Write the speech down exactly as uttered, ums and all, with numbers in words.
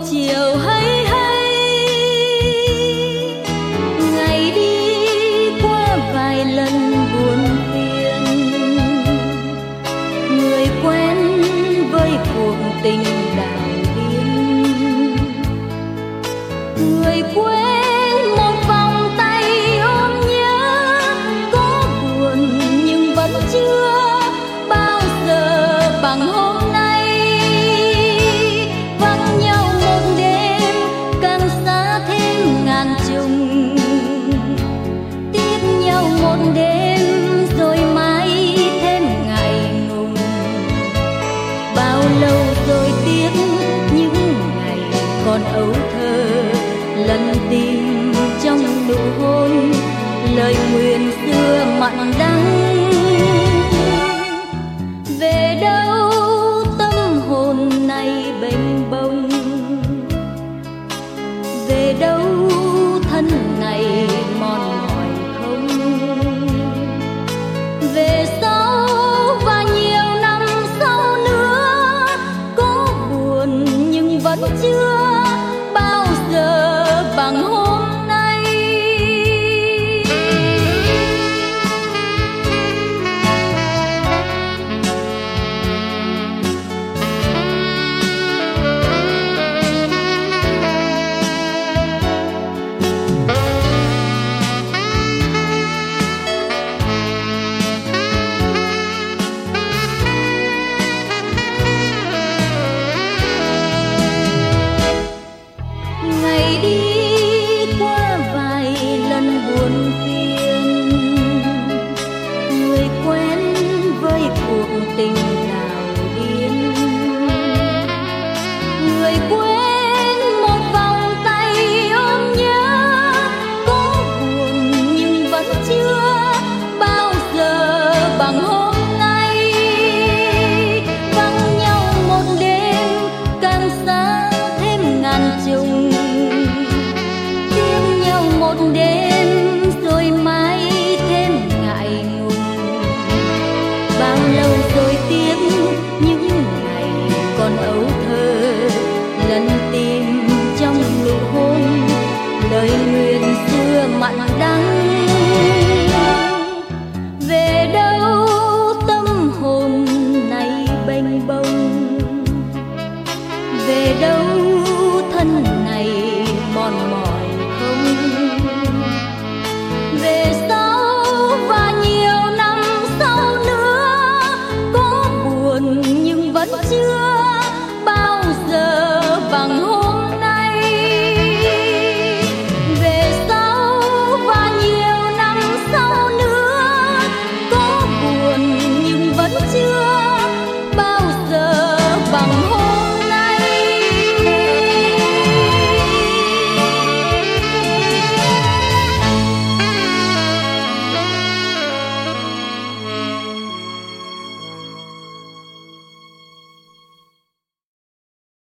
chiều hay hay, ngày đi qua vài lần buồn phiền, người quen với cuộc tình đảo điên, người quên một vòng tay ôm nhớ, có buồn nhưng vẫn chưa bao giờ bằng hôm nay. Vắng nhau một đêm càng xa thêm ngàn trùng, tiếc nhau một đêm rồi mãi thêm ngày ngùng. Bao lâu rồi tiếc những ngày còn ấu thơ, lần tìm trong nụ hôn lời nguyền xưa mặn đắng. Về đâu tâm hồn này bềnh bông, về đâu thân này mòn mỏi không. Về sau và nhiều năm sau nữa, có buồn nhưng vẫn chưa bao giờ bằng hôm nay. Ngày đi qua vài lần buồn phiền, người quen với cuộc tình đảo điên, người quên một vòng tay ôm nhớ, có buồn nhưng vẫn chưa bao giờ bằng hôm nay. Vắng nhau một đêm càng xa thêm ngàn trùng, tiếc nhau một đêm rồi mãi thêm ngại ngùng. Bao lâu